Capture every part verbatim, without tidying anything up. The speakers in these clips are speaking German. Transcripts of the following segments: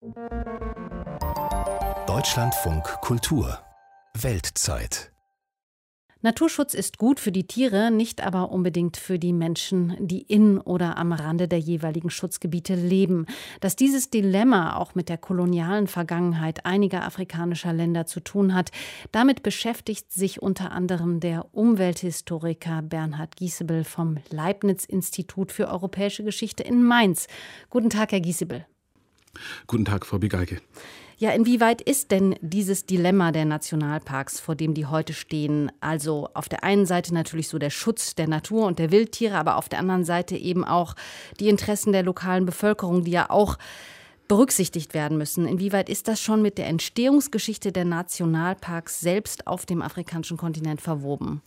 Deutschlandfunk Kultur Weltzeit. Naturschutz ist gut für die Tiere, nicht aber unbedingt für die Menschen, die in oder am Rande der jeweiligen Schutzgebiete leben. Dass dieses Dilemma auch mit der kolonialen Vergangenheit einiger afrikanischer Länder zu tun hat, damit beschäftigt sich unter anderem der Umwelthistoriker Bernhard Giesebel vom Leibniz-Institut für Europäische Geschichte in Mainz. Guten Tag, Herr Giesebel. Guten Tag, Frau Bigalke. Ja, inwieweit ist denn dieses Dilemma der Nationalparks, vor dem die heute stehen, also auf der einen Seite natürlich so der Schutz der Natur und der Wildtiere, aber auf der anderen Seite eben auch die Interessen der lokalen Bevölkerung, die ja auch berücksichtigt werden müssen. Inwieweit ist das schon mit der Entstehungsgeschichte der Nationalparks selbst auf dem afrikanischen Kontinent verwoben?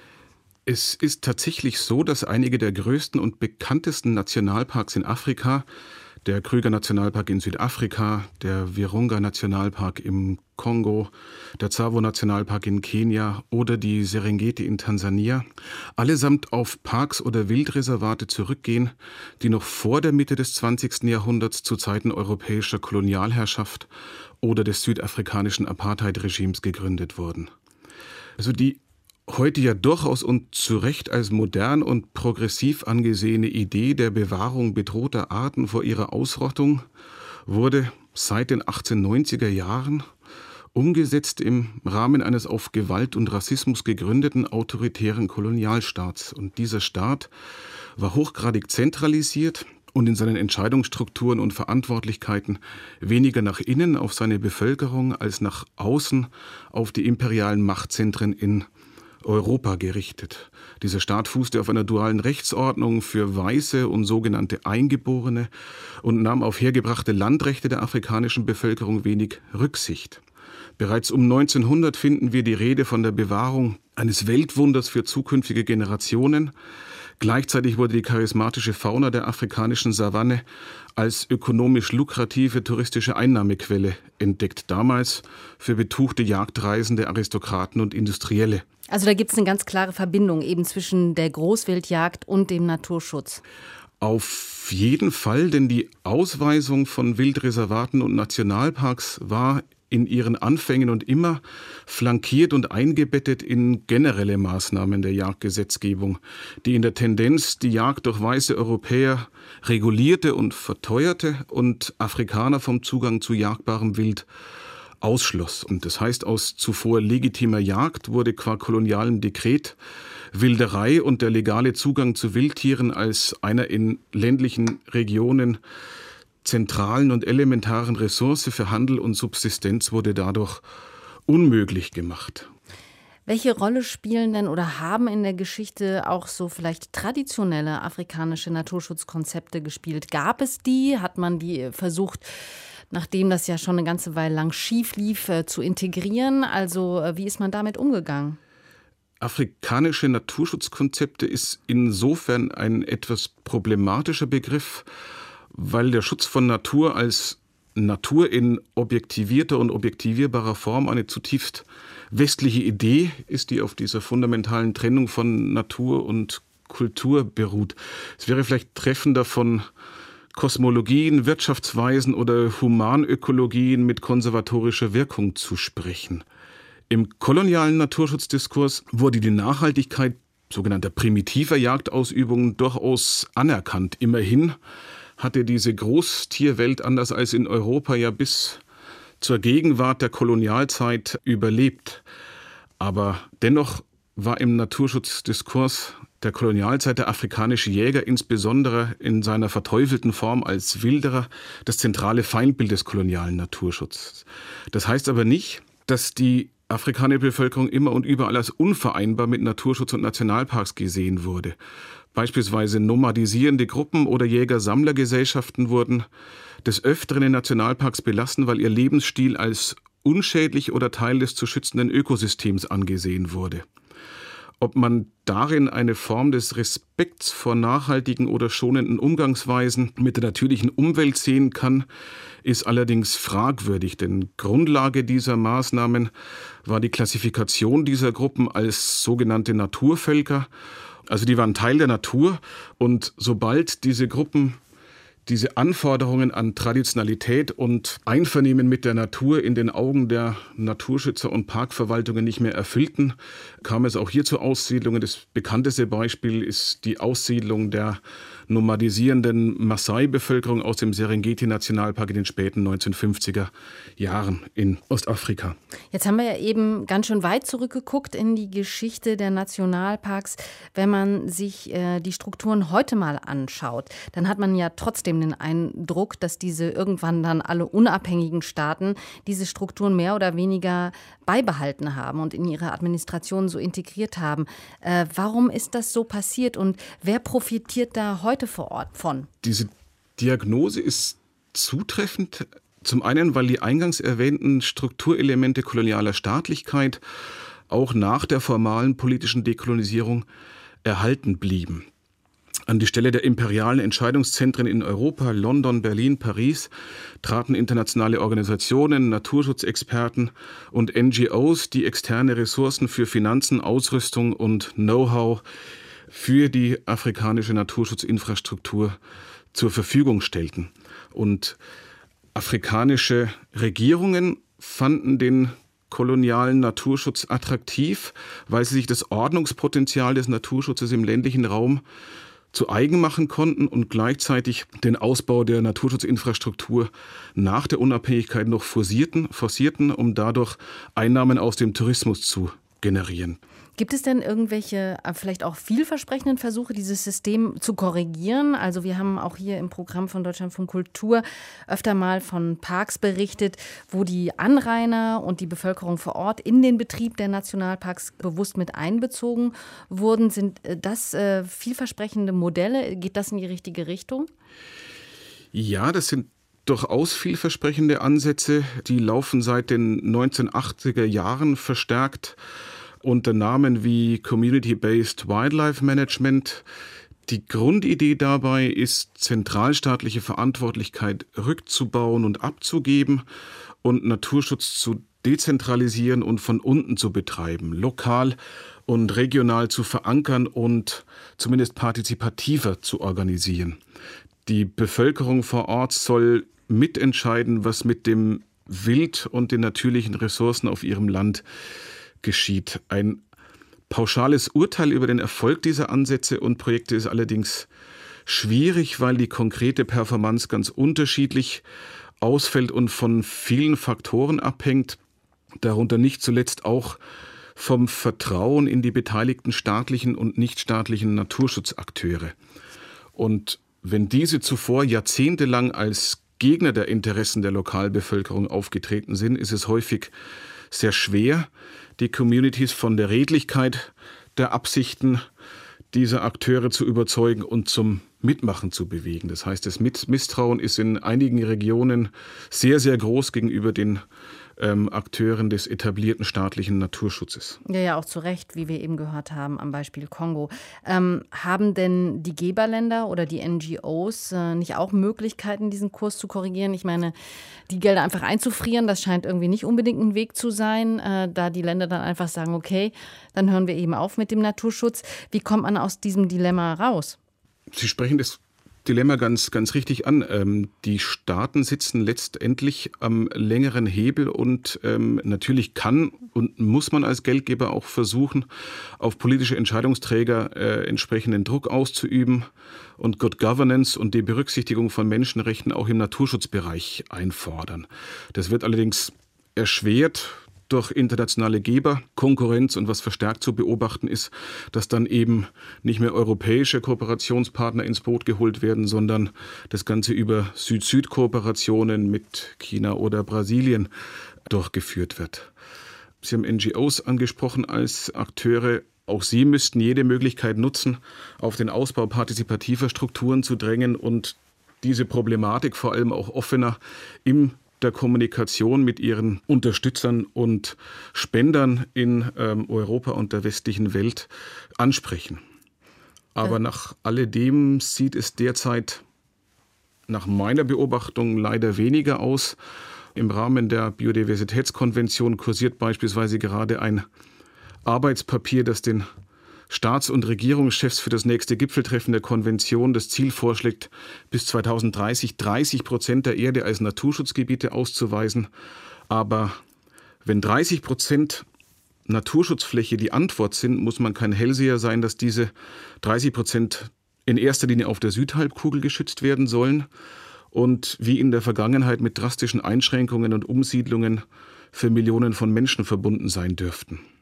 Es ist tatsächlich so, dass einige der größten und bekanntesten Nationalparks in Afrika, der Krüger-Nationalpark in Südafrika, der Virunga-Nationalpark im Kongo, der Tsavo-Nationalpark in Kenia oder die Serengeti in Tansania, allesamt auf Parks oder Wildreservate zurückgehen, die noch vor der Mitte des zwanzigsten Jahrhunderts zu Zeiten europäischer Kolonialherrschaft oder des südafrikanischen Apartheid-Regimes gegründet wurden. Also die heute ja durchaus und zu Recht als modern und progressiv angesehene Idee der Bewahrung bedrohter Arten vor ihrer Ausrottung wurde seit den achtzehnhundertneunziger Jahren umgesetzt im Rahmen eines auf Gewalt und Rassismus gegründeten autoritären Kolonialstaats. Und dieser Staat war hochgradig zentralisiert und in seinen Entscheidungsstrukturen und Verantwortlichkeiten weniger nach innen auf seine Bevölkerung als nach außen auf die imperialen Machtzentren in Europa gerichtet. Dieser Staat fußte auf einer dualen Rechtsordnung für Weiße und sogenannte Eingeborene und nahm auf hergebrachte Landrechte der afrikanischen Bevölkerung wenig Rücksicht. Bereits um neunzehnhundert finden wir die Rede von der Bewahrung eines Weltwunders für zukünftige Generationen. Gleichzeitig wurde die charismatische Fauna der afrikanischen Savanne als ökonomisch lukrative touristische Einnahmequelle entdeckt, damals für betuchte Jagdreisende, Aristokraten und Industrielle. Also da gibt es eine ganz klare Verbindung eben zwischen der Großwildjagd und dem Naturschutz. Auf jeden Fall, denn die Ausweisung von Wildreservaten und Nationalparks war in ihren Anfängen und immer flankiert und eingebettet in generelle Maßnahmen der Jagdgesetzgebung, die in der Tendenz die Jagd durch weiße Europäer regulierte und verteuerte und Afrikaner vom Zugang zu jagdbarem Wild ausschloss. Und das heißt, aus zuvor legitimer Jagd wurde qua kolonialem Dekret Wilderei und der legale Zugang zu Wildtieren als einer in ländlichen Regionen zentralen und elementaren Ressource für Handel und Subsistenz wurde dadurch unmöglich gemacht. Welche Rolle spielen denn oder haben in der Geschichte auch so vielleicht traditionelle afrikanische Naturschutzkonzepte gespielt? Gab es die? Hat man die versucht, nachdem das ja schon eine ganze Weile lang schief lief, zu integrieren? Also wie ist man damit umgegangen? Afrikanische Naturschutzkonzepte ist insofern ein etwas problematischer Begriff, weil der Schutz von Natur als Natur in objektivierter und objektivierbarer Form eine zutiefst westliche Idee ist, die auf dieser fundamentalen Trennung von Natur und Kultur beruht. Es wäre vielleicht treffender, von Kosmologien, Wirtschaftsweisen oder Humanökologien mit konservatorischer Wirkung zu sprechen. Im kolonialen Naturschutzdiskurs wurde die Nachhaltigkeit sogenannter primitiver Jagdausübungen durchaus anerkannt. Immerhin hatte diese Großtierwelt anders als in Europa ja bis zur Gegenwart der Kolonialzeit überlebt. Aber dennoch war im Naturschutzdiskurs der Kolonialzeit der afrikanische Jäger insbesondere in seiner verteufelten Form als Wilderer das zentrale Feindbild des kolonialen Naturschutzes. Das heißt aber nicht, dass die afrikanische Bevölkerung immer und überall als unvereinbar mit Naturschutz und Nationalparks gesehen wurde. Beispielsweise nomadisierende Gruppen oder Jäger-Sammler-Gesellschaften wurden des Öfteren in Nationalparks belassen, weil ihr Lebensstil als unschädlich oder Teil des zu schützenden Ökosystems angesehen wurde. Ob man darin eine Form des Respekts vor nachhaltigen oder schonenden Umgangsweisen mit der natürlichen Umwelt sehen kann, ist allerdings fragwürdig, denn Grundlage dieser Maßnahmen war die Klassifikation dieser Gruppen als sogenannte Naturvölker. Also die waren Teil der Natur, und sobald diese Gruppen diese Anforderungen an Traditionalität und Einvernehmen mit der Natur in den Augen der Naturschützer und Parkverwaltungen nicht mehr erfüllten, kam es auch hier zu Aussiedlungen. Das bekannteste Beispiel ist die Aussiedlung der nomadisierenden Maasai-Bevölkerung aus dem Serengeti-Nationalpark in den späten neunzehnhundertfünfziger Jahren in Ostafrika. Jetzt haben wir ja eben ganz schön weit zurückgeguckt in die Geschichte der Nationalparks. Wenn man sich äh, die Strukturen heute mal anschaut, dann hat man ja trotzdem den Eindruck, dass diese irgendwann dann alle unabhängigen Staaten diese Strukturen mehr oder weniger beibehalten haben und in ihre Administration so integriert haben. Äh, warum ist das so passiert und wer profitiert da heute vor Ort von? Diese Diagnose ist zutreffend. Zum einen, weil die eingangs erwähnten Strukturelemente kolonialer Staatlichkeit auch nach der formalen politischen Dekolonisierung erhalten blieben. An die Stelle der imperialen Entscheidungszentren in Europa, London, Berlin, Paris, traten internationale Organisationen, Naturschutzexperten und N G Os, die externe Ressourcen für Finanzen, Ausrüstung und Know-how für die afrikanische Naturschutzinfrastruktur zur Verfügung stellten. Und afrikanische Regierungen fanden den kolonialen Naturschutz attraktiv, weil sie sich das Ordnungspotenzial des Naturschutzes im ländlichen Raum zu eigen machen konnten und gleichzeitig den Ausbau der Naturschutzinfrastruktur nach der Unabhängigkeit noch forcierten, forcierten, um dadurch Einnahmen aus dem Tourismus zu generieren. Gibt es denn irgendwelche, vielleicht auch vielversprechenden Versuche, dieses System zu korrigieren? Also wir haben auch hier im Programm von Deutschlandfunk Kultur öfter mal von Parks berichtet, wo die Anrainer und die Bevölkerung vor Ort in den Betrieb der Nationalparks bewusst mit einbezogen wurden. Sind das äh, vielversprechende Modelle? Geht das in die richtige Richtung? Ja, das sind durchaus vielversprechende Ansätze. Die laufen seit den neunzehnhundertachtziger Jahren verstärkt unter Namen wie Community-Based Wildlife Management. Die Grundidee dabei ist, zentralstaatliche Verantwortlichkeit rückzubauen und abzugeben und Naturschutz zu dezentralisieren und von unten zu betreiben, lokal und regional zu verankern und zumindest partizipativer zu organisieren. Die Bevölkerung vor Ort soll mitentscheiden, was mit dem Wild und den natürlichen Ressourcen auf ihrem Land geschieht. Ein pauschales Urteil über den Erfolg dieser Ansätze und Projekte ist allerdings schwierig, weil die konkrete Performance ganz unterschiedlich ausfällt und von vielen Faktoren abhängt, darunter nicht zuletzt auch vom Vertrauen in die beteiligten staatlichen und nichtstaatlichen Naturschutzakteure. Und wenn diese zuvor jahrzehntelang als Gegner der Interessen der Lokalbevölkerung aufgetreten sind, ist es häufig sehr schwer, die Communities von der Redlichkeit der Absichten dieser Akteure zu überzeugen und zum Mitmachen zu bewegen. Das heißt, das Misstrauen ist in einigen Regionen sehr, sehr groß gegenüber den ähm, Akteuren des etablierten staatlichen Naturschutzes. Ja, ja, auch zu Recht, wie wir eben gehört haben am Beispiel Kongo. Ähm, haben denn die Geberländer oder die N G Os äh, nicht auch Möglichkeiten, diesen Kurs zu korrigieren? Ich meine, die Gelder einfach einzufrieren, das scheint irgendwie nicht unbedingt ein Weg zu sein, äh, da die Länder dann einfach sagen, okay, dann hören wir eben auf mit dem Naturschutz. Wie kommt man aus diesem Dilemma raus? Sie sprechen das Dilemma ganz, ganz richtig an. Ähm, die Staaten sitzen letztendlich am längeren Hebel und ähm, natürlich kann und muss man als Geldgeber auch versuchen, auf politische Entscheidungsträger äh, entsprechenden Druck auszuüben und Good Governance und die Berücksichtigung von Menschenrechten auch im Naturschutzbereich einfordern. Das wird allerdings erschwert durch internationale Geberkonkurrenz und was verstärkt zu beobachten ist, dass dann eben nicht mehr europäische Kooperationspartner ins Boot geholt werden, sondern das Ganze über Süd-Süd-Kooperationen mit China oder Brasilien durchgeführt wird. Sie haben N G Os angesprochen als Akteure. Auch sie müssten jede Möglichkeit nutzen, auf den Ausbau partizipativer Strukturen zu drängen und diese Problematik vor allem auch offener im der Kommunikation mit ihren Unterstützern und Spendern in ähm, Europa und der westlichen Welt ansprechen. Aber ja. Nach alledem sieht es derzeit nach meiner Beobachtung leider weniger aus. Im Rahmen der Biodiversitätskonvention kursiert beispielsweise gerade ein Arbeitspapier, das den Staats- und Regierungschefs für das nächste Gipfeltreffen der Konvention das Ziel vorschlägt, bis zweitausenddreißig dreißig Prozent der Erde als Naturschutzgebiete auszuweisen. Aber wenn dreißig Prozent Naturschutzfläche die Antwort sind, muss man kein Hellseher sein, dass diese dreißig Prozent in erster Linie auf der Südhalbkugel geschützt werden sollen und wie in der Vergangenheit mit drastischen Einschränkungen und Umsiedlungen für Millionen von Menschen verbunden sein dürften.